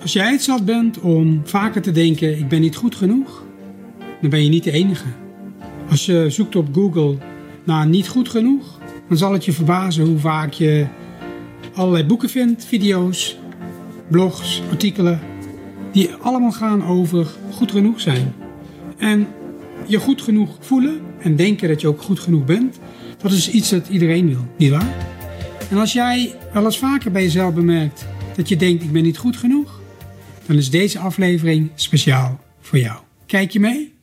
Als jij het zat bent om vaker te denken, ik ben niet goed genoeg, dan ben je niet de enige. Als je zoekt op Google naar niet goed genoeg, dan zal het je verbazen hoe vaak je allerlei boeken vindt, video's, blogs, artikelen, die allemaal gaan over goed genoeg zijn. En je goed genoeg voelen en denken dat je ook goed genoeg bent, dat is iets dat iedereen wil, nietwaar? En als jij wel eens vaker bij jezelf bemerkt dat je denkt, ik ben niet goed genoeg, dan is deze aflevering speciaal voor jou. Kijk je mee?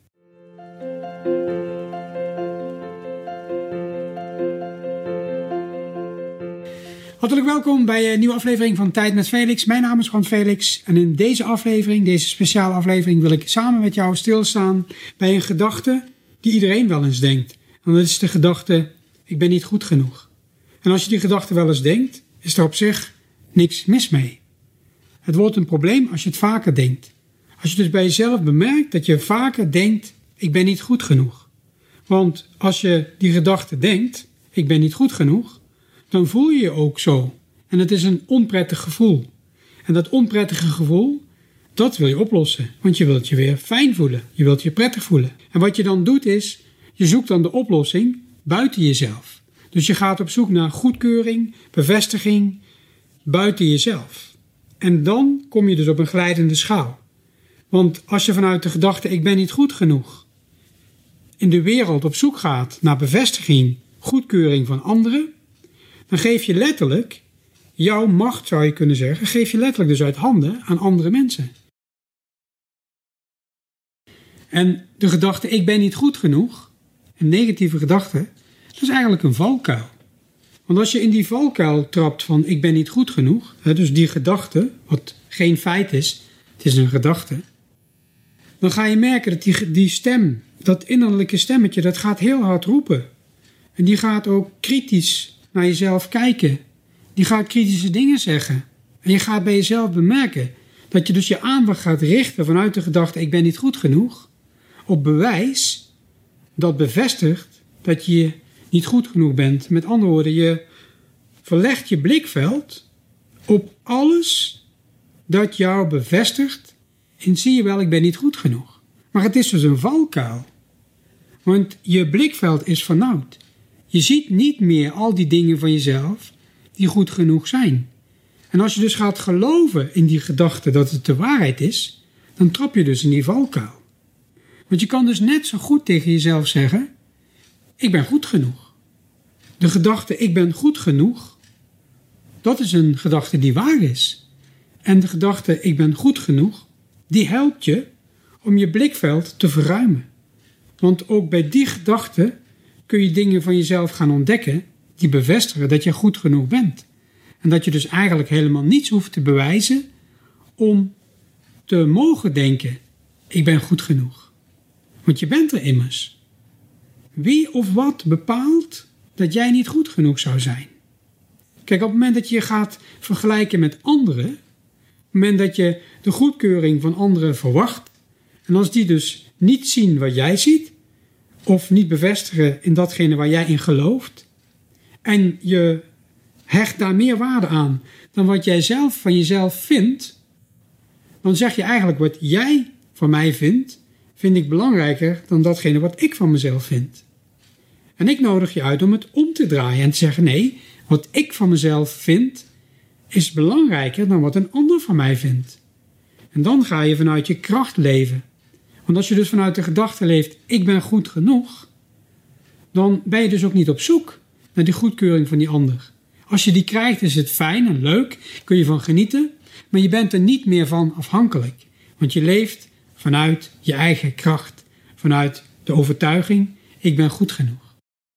Hartelijk welkom bij een nieuwe aflevering van Tijd met Felix. Mijn naam is Frans Felix en in deze aflevering, deze speciale aflevering, wil ik samen met jou stilstaan bij een gedachte die iedereen wel eens denkt. En dat is de gedachte, ik ben niet goed genoeg. En als je die gedachte wel eens denkt, is er op zich niks mis mee. Het wordt een probleem als je het vaker denkt. Als je dus bij jezelf bemerkt dat je vaker denkt, ik ben niet goed genoeg. Want als je die gedachte denkt, ik ben niet goed genoeg, dan voel je je ook zo. En het is een onprettig gevoel. En dat onprettige gevoel, dat wil je oplossen. Want je wilt je weer fijn voelen. Je wilt je prettig voelen. En wat je dan doet is, je zoekt dan de oplossing buiten jezelf. Dus je gaat op zoek naar goedkeuring, bevestiging buiten jezelf. En dan kom je dus op een glijdende schaal. Want als je vanuit de gedachte, ik ben niet goed genoeg, in de wereld op zoek gaat naar bevestiging, goedkeuring van anderen, dan geef je letterlijk, jouw macht zou je kunnen zeggen, geef je letterlijk dus uit handen aan andere mensen. En de gedachte, ik ben niet goed genoeg, een negatieve gedachte, dat is eigenlijk een valkuil. Want als je in die valkuil trapt van ik ben niet goed genoeg, dus die gedachte, wat geen feit is, het is een gedachte, dan ga je merken dat die stem, dat innerlijke stemmetje, dat gaat heel hard roepen. En die gaat ook kritisch naar jezelf kijken. Die gaat kritische dingen zeggen. En je gaat bij jezelf bemerken dat je dus je aandacht gaat richten vanuit de gedachte ik ben niet goed genoeg op bewijs dat bevestigt dat je niet goed genoeg bent. Met andere woorden, je verlegt je blikveld op alles dat jou bevestigt en zie je wel, ik ben niet goed genoeg. Maar het is dus een valkuil. Want je blikveld is vernauwd. Je ziet niet meer al die dingen van jezelf die goed genoeg zijn. En als je dus gaat geloven in die gedachte dat het de waarheid is, dan trap je dus in die valkuil. Want je kan dus net zo goed tegen jezelf zeggen, ik ben goed genoeg. De gedachte, ik ben goed genoeg, dat is een gedachte die waar is. En de gedachte, ik ben goed genoeg, die helpt je om je blikveld te verruimen. Want ook bij die gedachte kun je dingen van jezelf gaan ontdekken die bevestigen dat je goed genoeg bent. En dat je dus eigenlijk helemaal niets hoeft te bewijzen om te mogen denken, ik ben goed genoeg. Want je bent er immers. Wie of wat bepaalt dat jij niet goed genoeg zou zijn? Kijk, op het moment dat je gaat vergelijken met anderen, op het moment dat je de goedkeuring van anderen verwacht, en als die dus niet zien wat jij ziet, of niet bevestigen in datgene waar jij in gelooft, en je hecht daar meer waarde aan dan wat jij zelf van jezelf vindt, dan zeg je eigenlijk wat jij van mij vindt, vind ik belangrijker dan datgene wat ik van mezelf vind. En ik nodig je uit om het om te draaien en te zeggen, nee, wat ik van mezelf vind, is belangrijker dan wat een ander van mij vindt. En dan ga je vanuit je kracht leven. Want als je dus vanuit de gedachte leeft, ik ben goed genoeg, dan ben je dus ook niet op zoek naar die goedkeuring van die ander. Als je die krijgt, is het fijn en leuk, kun je van genieten, maar je bent er niet meer van afhankelijk. Want je leeft vanuit je eigen kracht, vanuit de overtuiging, ik ben goed genoeg.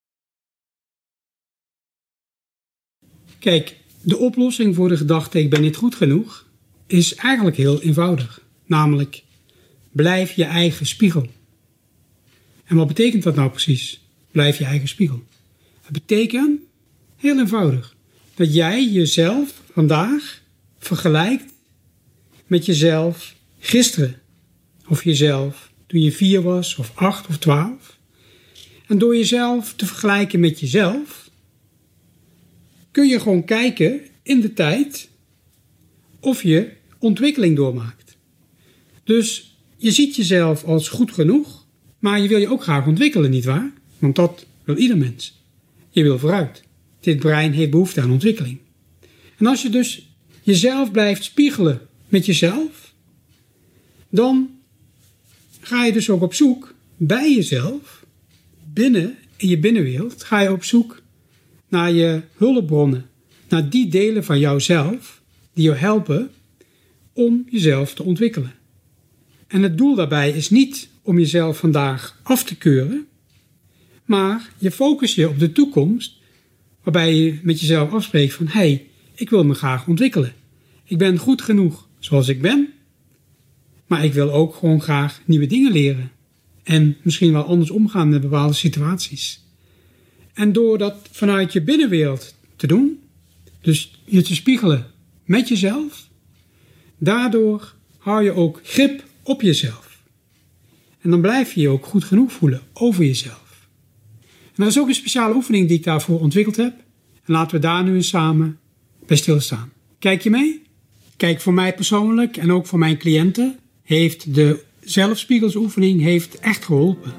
Kijk, de oplossing voor de gedachte, ik ben niet goed genoeg, is eigenlijk heel eenvoudig. Namelijk, blijf je eigen spiegel. En wat betekent dat nou precies? Blijf je eigen spiegel. Het betekent, heel eenvoudig, dat jij jezelf vandaag vergelijkt met jezelf gisteren. Of jezelf toen je 4 was, of 8 of 12. En door jezelf te vergelijken met jezelf, kun je gewoon kijken in de tijd of je ontwikkeling doormaakt. Dus je ziet jezelf als goed genoeg, maar je wil je ook graag ontwikkelen, nietwaar? Want dat wil ieder mens. Je wil vooruit. Dit brein heeft behoefte aan ontwikkeling. En als je dus jezelf blijft spiegelen met jezelf, dan ga je dus ook op zoek bij jezelf, binnen in je binnenwereld, ga je op zoek naar je hulpbronnen, naar die delen van jouzelf die jou helpen om jezelf te ontwikkelen. En het doel daarbij is niet om jezelf vandaag af te keuren, maar je focust je op de toekomst, waarbij je met jezelf afspreekt van ik wil me graag ontwikkelen. Ik ben goed genoeg zoals ik ben, maar ik wil ook gewoon graag nieuwe dingen leren. En misschien wel anders omgaan met bepaalde situaties. En door dat vanuit je binnenwereld te doen, dus je te spiegelen met jezelf, daardoor hou je ook grip op jezelf. En dan blijf je je ook goed genoeg voelen over jezelf. En er is ook een speciale oefening die ik daarvoor ontwikkeld heb. En laten we daar nu eens samen bij stilstaan. Kijk je mee? Kijk, voor mij persoonlijk en ook voor mijn cliënten heeft de zelfspiegelsoefening echt geholpen.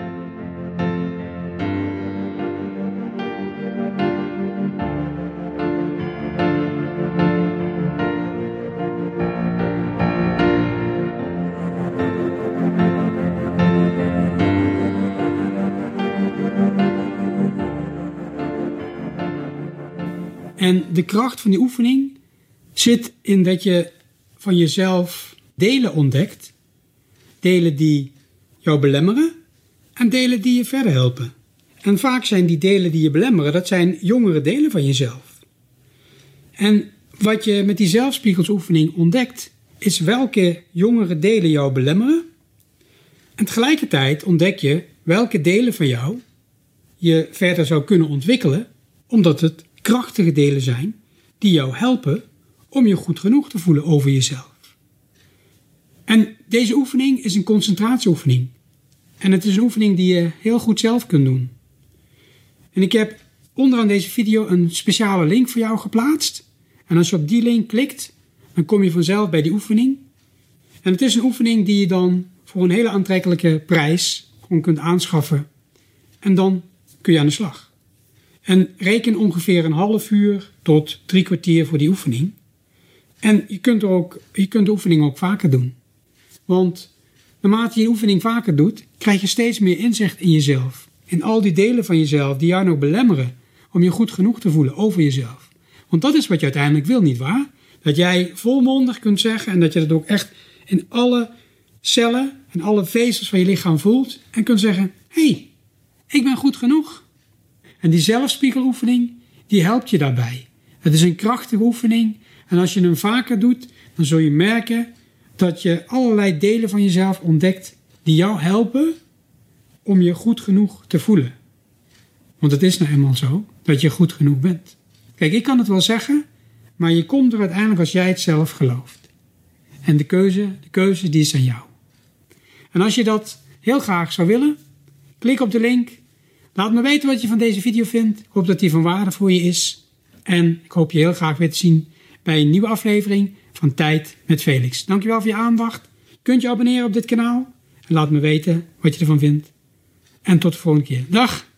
En de kracht van die oefening zit in dat je van jezelf delen ontdekt. Delen die jou belemmeren en delen die je verder helpen. En vaak zijn die delen die je belemmeren, dat zijn jongere delen van jezelf. En wat je met die zelfspiegelsoefening ontdekt, is welke jongere delen jou belemmeren. En tegelijkertijd ontdek je welke delen van jou je verder zou kunnen ontwikkelen, omdat het krachtige delen zijn die jou helpen om je goed genoeg te voelen over jezelf. En deze oefening is een concentratieoefening. En het is een oefening die je heel goed zelf kunt doen. En ik heb onderaan deze video een speciale link voor jou geplaatst. En als je op die link klikt, dan kom je vanzelf bij die oefening. En het is een oefening die je dan voor een hele aantrekkelijke prijs gewoon kunt aanschaffen. En dan kun je aan de slag. En reken ongeveer een half uur tot 3 kwartier voor die oefening. En je kunt de oefening ook vaker doen. Want naarmate je de oefening vaker doet, krijg je steeds meer inzicht in jezelf. In al die delen van jezelf die jou nog belemmeren om je goed genoeg te voelen over jezelf. Want dat is wat je uiteindelijk wil, nietwaar? Dat jij volmondig kunt zeggen en dat je dat ook echt in alle cellen en alle vezels van je lichaam voelt. En kunt zeggen, ik ben goed genoeg. En die zelfspiegeloefening, die helpt je daarbij. Het is een krachtige oefening. En als je hem vaker doet, dan zul je merken dat je allerlei delen van jezelf ontdekt die jou helpen om je goed genoeg te voelen. Want het is nou eenmaal zo dat je goed genoeg bent. Kijk, ik kan het wel zeggen, maar je komt er uiteindelijk als jij het zelf gelooft. En de keuze die is aan jou. En als je dat heel graag zou willen, klik op de link. Laat me weten wat je van deze video vindt. Ik hoop dat die van waarde voor je is. En ik hoop je heel graag weer te zien bij een nieuwe aflevering van Tijd met Felix. Dankjewel voor je aandacht. Je kunt je abonneren op dit kanaal. En laat me weten wat je ervan vindt. En tot de volgende keer. Dag!